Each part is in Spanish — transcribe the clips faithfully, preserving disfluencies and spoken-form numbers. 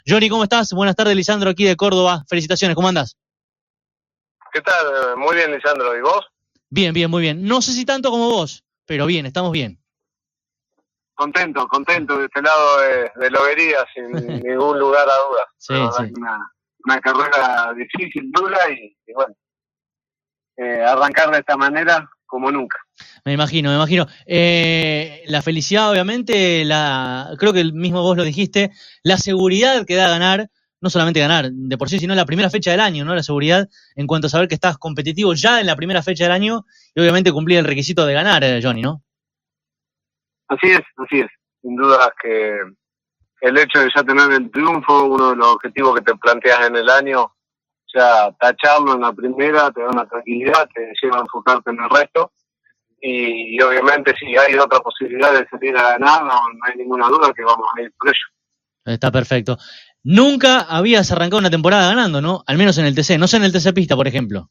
Johnny, ¿cómo estás? Buenas tardes, Lisandro, aquí de Córdoba. Felicitaciones, ¿cómo andás? ¿Qué tal? Muy bien, Lisandro. ¿Y vos? Bien, bien, muy bien. No sé si tanto como vos, pero bien, estamos bien. Contento, contento de este lado de, de Lobería, sin ningún lugar a dudas. Sí, sí. Una, una carrera difícil, dura y, y bueno, eh, arrancar de esta manera como nunca. Me imagino, me imagino. Eh, la felicidad, obviamente, la creo que el mismo vos lo dijiste, la seguridad que da ganar, no solamente ganar de por sí, sino la primera fecha del año, ¿no? La seguridad en cuanto a saber que estás competitivo ya en la primera fecha del año y obviamente cumplir el requisito de ganar, eh, Johnny, ¿no? Así es, así es. Sin duda que el hecho de ya tener el triunfo, uno de los objetivos que te planteas en el año, ya tacharlo en la primera, te da una tranquilidad, te lleva a enfocarte en el resto. Y, y obviamente si hay otra posibilidad de salir a ganar, no, no hay ninguna duda que vamos a ir por ello. Está perfecto. Nunca habías arrancado una temporada ganando, ¿no? Al menos en el T C, no sé en el T C Pista, por ejemplo.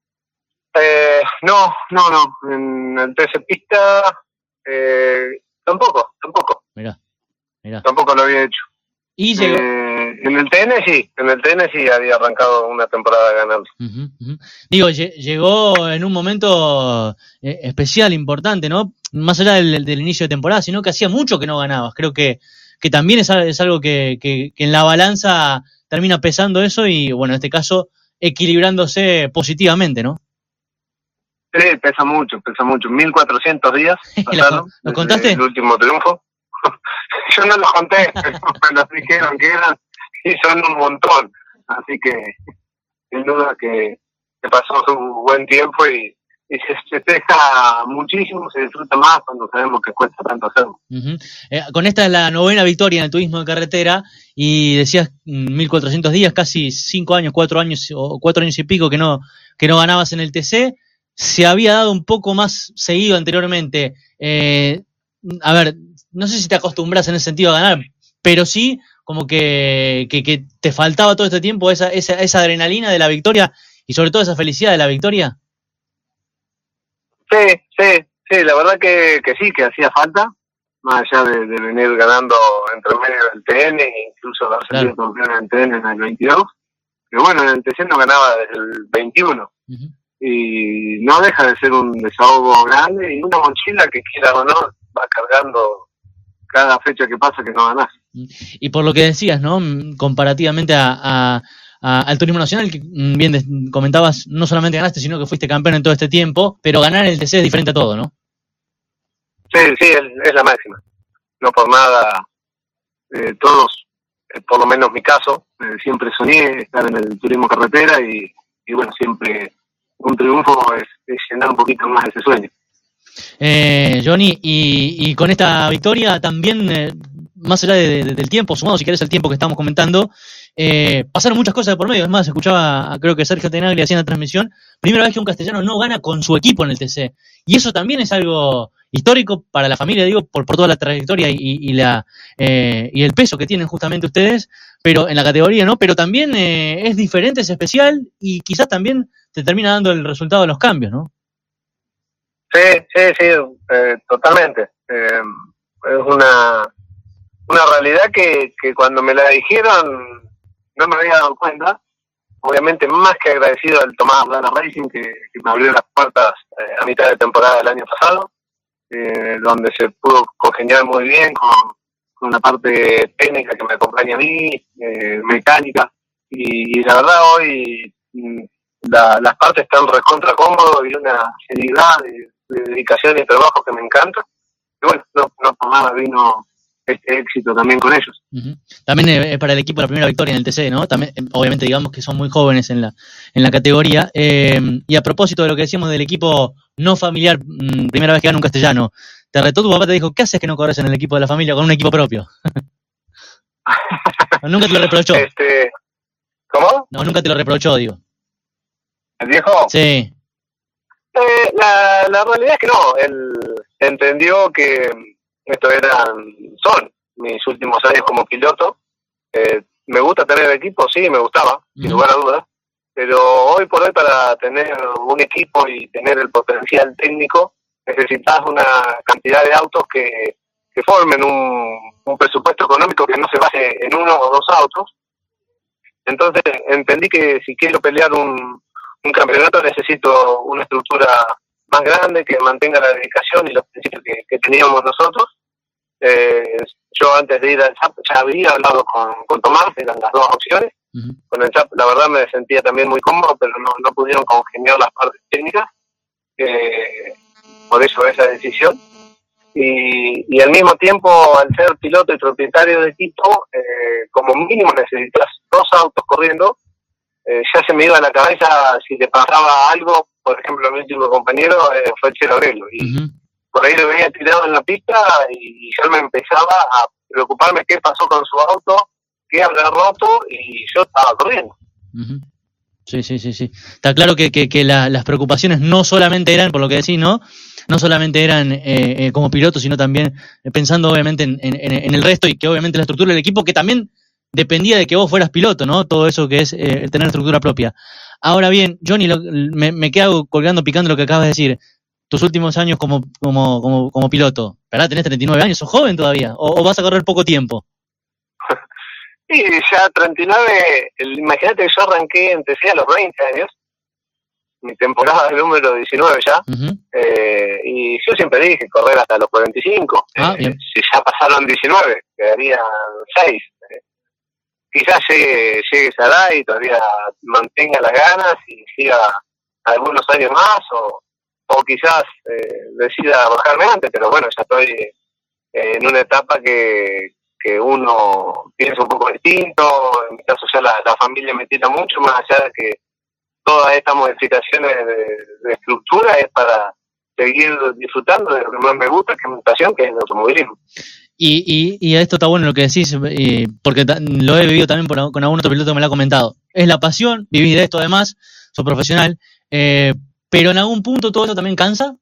Eh, no, no, no. En el T C Pista eh, tampoco, tampoco. Mirá, mirá. Tampoco lo había hecho. Y llegó... Eh, en el T N sí, en el T N sí había arrancado una temporada ganando. Uh-huh, uh-huh. Digo, llegó en un momento eh, especial, importante, ¿no? Más allá del, del inicio de temporada, sino que hacía mucho que no ganabas. Creo que, que también es, es algo que, que, que en la balanza termina pesando eso y, bueno, en este caso, equilibrándose positivamente, ¿no? Sí, pesa mucho, pesa mucho. mil cuatrocientos días pasaron. ¿Lo contaste? El último triunfo. Yo no los conté, pero me los dijeron que eran y son un montón. Así que, sin duda que, que pasó un buen tiempo y, y se festeja muchísimo, se disfruta más cuando sabemos que cuesta tanto hacerlo. Uh-huh. Eh, con esta es la novena victoria en el turismo de carretera y decías mil cuatrocientos días, casi cinco años, cuatro años o cuatro años y pico que no, que no ganabas en el T C. Se había dado un poco más seguido anteriormente. Eh, a ver, no sé si te acostumbras en ese sentido a ganar, pero sí como que, que, que te faltaba todo este tiempo esa, esa, esa adrenalina de la victoria y sobre todo esa felicidad de la victoria. Sí, sí, sí, la verdad que, que sí, que hacía falta, más allá de, de venir ganando entre medio del T N e incluso haber salido Claro. campeón en el T N en el veintidós, pero bueno, en el T C no ganaba desde el veintiuno. Uh-huh. Y no deja de ser un desahogo grande y una mochila que quiera o no va cargando cada fecha que pasa que no ganás. Y por lo que decías, ¿no? Comparativamente a, a, a, al turismo nacional, que bien de, comentabas, no solamente ganaste, sino que fuiste campeón en todo este tiempo, pero ganar en el T C es diferente a todo, ¿no? Sí, sí, es, es la máxima. No por nada, eh, todos, eh, por lo menos mi caso, eh, siempre soñé estar en el turismo carretera y, y bueno, siempre un triunfo es, es llenar un poquito más ese sueño. Eh, Johnny, y, y con esta victoria también, eh, más allá de, de, del tiempo, sumado si querés el tiempo que estamos comentando, eh, pasaron muchas cosas de por medio. Es más, escuchaba, creo que Sergio Tenaglia hacía en la transmisión, primera vez que un castellano no gana con su equipo en el T C. Y eso también es algo histórico para la familia, digo, por, por toda la trayectoria y, y, la, eh, y el peso que tienen justamente ustedes, pero en la categoría, ¿no? Pero también eh, es diferente, es especial y quizás también te termina dando el resultado de los cambios, ¿no? Sí, sí, sí, eh, totalmente. Eh, es una, una realidad que, que cuando me la dijeron no me había dado cuenta. Obviamente más que agradecido al Tomás Blana Racing que, que me abrió las puertas eh, a mitad de temporada del año pasado, eh, donde se pudo congeniar muy bien con, con la parte técnica que me acompaña a mí, eh, mecánica, y, y la verdad hoy la, las partes están recontra cómodos y una seriedad de, de dedicación y trabajo que me encanta. Y bueno, no, no por nada vino este éxito también con ellos. Uh-huh. También es para el equipo la primera victoria en el T C, ¿no? También, obviamente, digamos que son muy jóvenes en la en la categoría. Eh, y a propósito de lo que decíamos del equipo no familiar, mmm, primera vez que gana un castellano, te retó tu papá, te dijo, ¿qué haces que no corres en el equipo de la familia con un equipo propio? Nunca te lo reprochó. Este, ¿Cómo? No, nunca te lo reprochó, digo. ¿El viejo? Sí. Eh, la, la realidad es que no, él entendió que estos eran, son mis últimos años como piloto. Eh, me gusta tener el equipo, sí, me gustaba, uh-huh. sin lugar a dudas, pero hoy por hoy para tener un equipo y tener el potencial técnico necesitas una cantidad de autos que, que formen un, un presupuesto económico que no se base en uno o dos autos, Entonces entendí que si quiero pelear un, un campeonato necesito una estructura más grande que mantenga la dedicación y los principios que, que teníamos nosotros. Eh, yo antes de ir al C A P ya había hablado con, con Tomás, eran las dos opciones. Uh-huh. Con el C A P la verdad me sentía también muy cómodo, pero no, no pudieron congeniar las partes técnicas, eh, por eso esa decisión. Y, y al mismo tiempo, al ser piloto y propietario de equipo, eh, como mínimo necesitas dos autos corriendo. Eh, ya se me iba a la cabeza si le pasaba algo, por ejemplo a mi último compañero eh, fue Chelo Grelo, y uh-huh. por ahí lo veía tirado en la pista y yo me empezaba a preocuparme qué pasó con su auto, qué habrá roto, y yo estaba corriendo. Uh-huh. Sí, sí, sí, sí. Está claro que, que, que la, las preocupaciones no solamente eran, por lo que decís, ¿no? No solamente eran eh, eh, como piloto, sino también pensando obviamente en, en, en el resto, y que obviamente la estructura del equipo, que también dependía de que vos fueras piloto, ¿no? Todo eso que es eh, tener estructura propia. Ahora bien, Johnny, lo, me, me quedo colgando, picando lo que acabas de decir. Tus últimos años como como como, como piloto, ¿verdad? Tenés treinta y nueve años, sos joven todavía, o, o vas a correr poco tiempo. Sí, ya treinta y nueve, imagínate que yo arranqué, empecé a los veinte años, mi temporada de número diecinueve ya, uh-huh. eh, y yo siempre dije correr hasta los cuarenta y cinco, ah, eh, si ya pasaron diecinueve, quedarían seis. Eh. Quizás llegue, llegue esa edad y todavía mantenga las ganas y siga algunos años más, o, o quizás eh, decida bajarme antes, pero bueno, ya estoy eh, en una etapa que... que uno piensa un poco distinto. En mi caso ya la, la familia me tira mucho, más allá de que todas estas modificaciones de, de estructura es para seguir disfrutando de lo que más me gusta, que es mi pasión, que es el automovilismo. Y, y, y esto está bueno lo que decís, eh, porque ta, lo he vivido también por, con algún otro piloto que me lo ha comentado. Es la pasión, vivís de esto además, sos profesional, eh, pero en algún punto todo eso también cansa.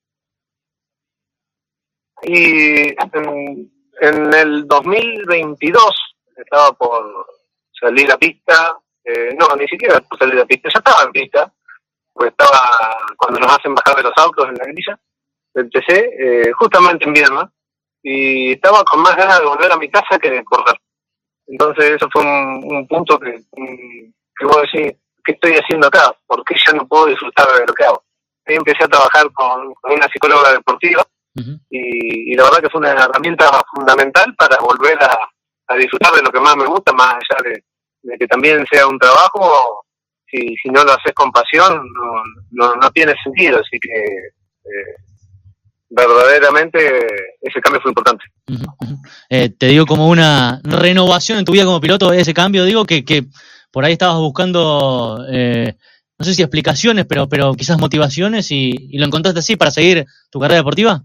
Y en, en el dos mil veintidós estaba por salir a pista, eh, no, ni siquiera por salir a pista, ya estaba en pista, pues estaba cuando nos hacen bajar de los autos en la grilla del T C, eh, justamente en Viedma, y estaba con más ganas de volver a mi casa que de correr. Entonces eso fue un, un punto que, que vos decís, ¿qué estoy haciendo acá? ¿Por qué ya no puedo disfrutar de lo que hago? Ahí empecé a trabajar con, con una psicóloga deportiva, uh-huh. y, y la verdad que fue una herramienta fundamental para volver a, a disfrutar de lo que más me gusta, más allá de, de que también sea un trabajo. Si, si no lo haces con pasión, no, no, no tiene sentido, así que eh, verdaderamente ese cambio fue importante. Uh-huh. Eh, te digo, como una renovación en tu vida como piloto, ese cambio, digo, que, que por ahí estabas buscando, eh, no sé si explicaciones, pero, pero quizás motivaciones, y, y lo encontraste así para seguir tu carrera deportiva.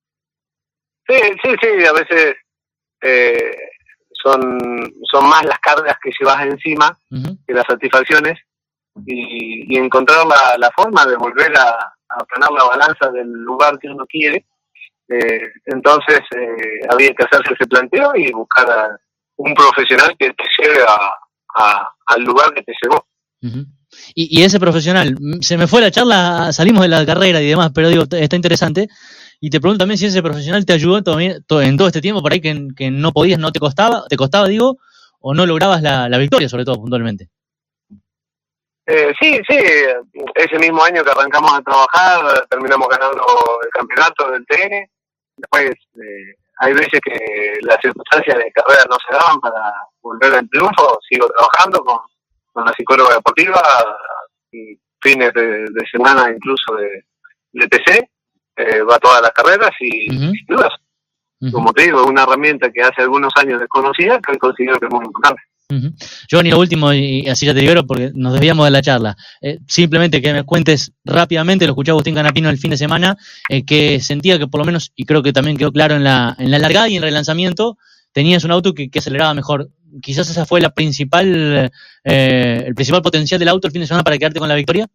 Sí, sí, sí, a veces eh, son, son más las cargas que llevas encima, uh-huh. que las satisfacciones, y, y encontrar la, la forma de volver a, a frenar la balanza del lugar que uno quiere. Eh, entonces eh, había que hacerse ese planteo y buscar a un profesional que te lleve a, a, al lugar que te llevó. Uh-huh. Y, y ese profesional, se me fue la charla, salimos de la carrera y demás, pero digo, está interesante. Y te pregunto también si ese profesional te ayudó en todo, en todo este tiempo por ahí que, que no podías, no te costaba, te costaba, digo, o no lograbas la, la victoria, sobre todo, puntualmente. Eh, sí, sí, ese mismo año que arrancamos a trabajar, terminamos ganando el campeonato del T N. Después eh, hay veces que las circunstancias de carrera no se daban para volver al triunfo. Sigo trabajando con, con la psicóloga deportiva, y fines de, de semana incluso de, de T C. Eh, va a todas las carreras y uh-huh. sin dudas, uh-huh. como te digo, es una herramienta que hace algunos años desconocida, que hoy considero que es muy importante. Uh-huh. Johnny, lo último, y así ya te libero porque nos desviamos de la charla, eh, simplemente que me cuentes rápidamente, lo escuché a Agustín Canapino el fin de semana, eh, que sentía que por lo menos, y creo que también quedó claro en la, en la largada y en el relanzamiento, tenías un auto que, que aceleraba mejor. Quizás esa fue la principal, eh, el principal potencial del auto el fin de semana para quedarte con la victoria.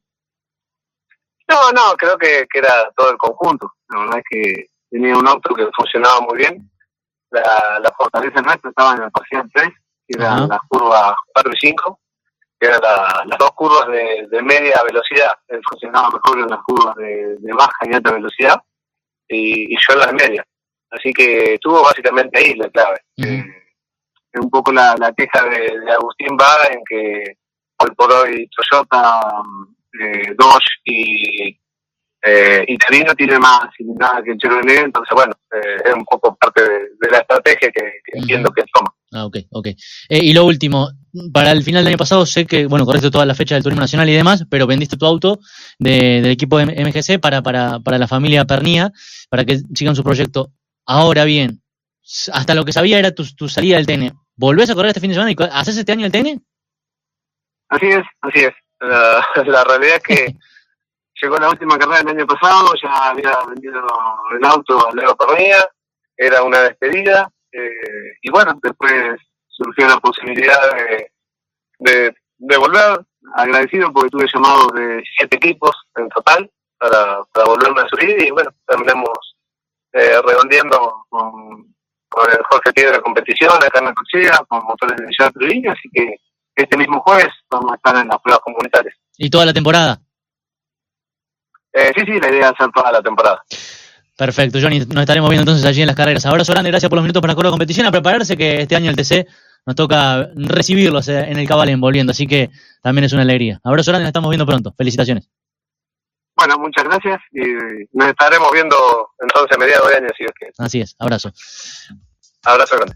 No, no, creo que, que era todo el conjunto. La verdad es que tenía un auto que funcionaba muy bien. La, la fortaleza nuestra estaba en el parcial tres, que eran uh-huh. las curvas cuatro y cinco, que eran la, las dos curvas de, de media velocidad. Él funcionaba mejor en las curvas de, de baja y alta velocidad, y, y yo en las medias. Así que estuvo básicamente ahí la clave. Uh-huh. Eh, un poco la, la queja de, de Agustín va en que hoy por hoy Toyota, eh, Dodge y eh, y Torino tiene más cilindrada que el Chevrolet, entonces bueno, eh, es un poco parte de, de la estrategia que, que entiendo que toma. Ah, ok, ok. Eh, y lo último, para el final del año pasado sé que, bueno, correcto toda la fecha del turismo nacional y demás, pero vendiste tu auto de, del equipo de M G C para, para, para la familia Pernía, para que sigan su proyecto. Ahora bien, hasta lo que sabía era tu, tu salida del T N. ¿Volvés a correr este fin de semana y haces este año el T N? Así es, así es. La, la realidad es que llegó la última carrera del año pasado, ya había vendido el auto a Leo Pernía, era una despedida, eh, y bueno, después surgió la posibilidad de, de, de volver, agradecido porque tuve llamados de siete equipos en total para, para volverme a subir, y bueno, terminamos eh, redondeando con, con el Jorge Piedra competición acá en la Cochea, con motores de Villa Trevino, así que este mismo jueves vamos a estar en las pruebas comunitarias. ¿Y toda la temporada? Eh, sí, sí, la idea es hacer toda la temporada. Perfecto, Johnny, nos estaremos viendo entonces allí en las carreras. Abrazo grande, gracias por los minutos para la curva de competición. A prepararse que este año el T C nos toca recibirlos en el Cabalén volviendo, así que también es una alegría. Abrazo grande, nos estamos viendo pronto. Felicitaciones. Bueno, muchas gracias y nos estaremos viendo entonces a mediados de año, si es que. Así es, abrazo. Abrazo grande.